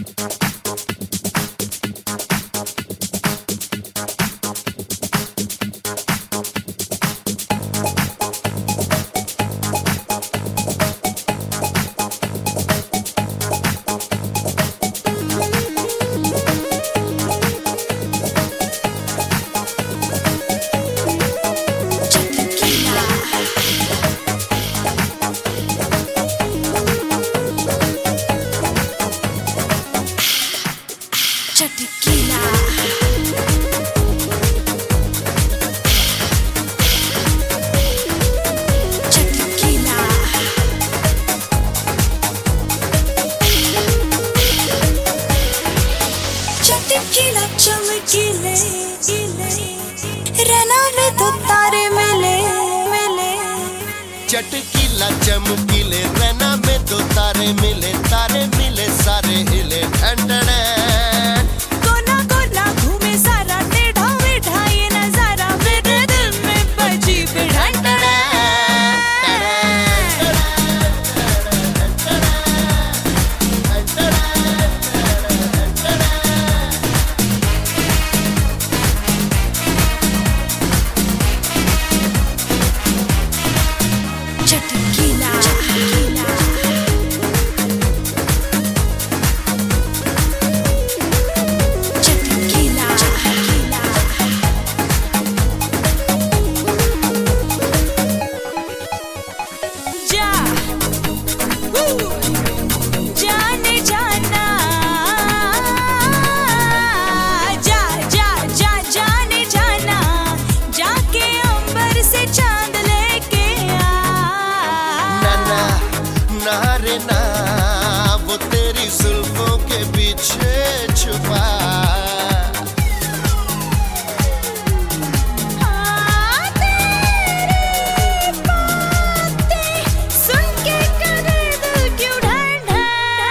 चटकीला चटकीला चटकीला चमकीले रहना में तो तारे मिले मिले चटकीला चमकीले रहना में तो तारे मिले सारे हिले ठंडने ना वो तेरी जुल्फों के पीछे छुपा सुन के करे दिल क्यों ढंढा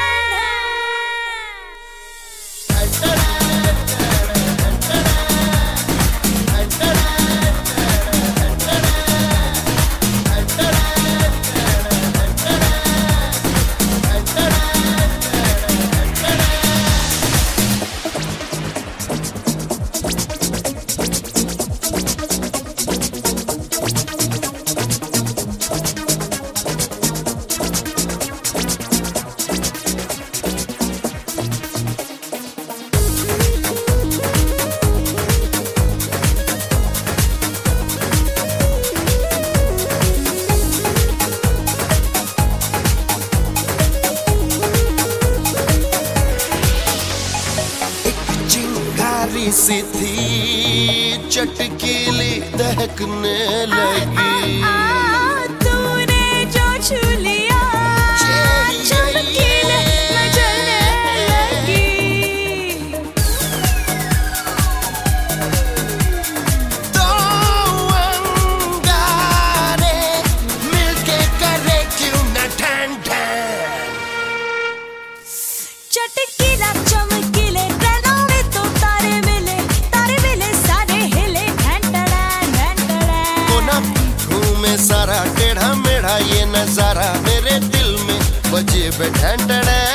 सी थी चटकीली दहकने लगी तूने जो छू लिया चमकीले मैं जलने लगी दो अंगारे मिलके करे क्यों न ठन ठन चटकीला चमकीले सारा टेढ़ा मेढ़ा ये नजारा मेरे दिल में बजे बैठा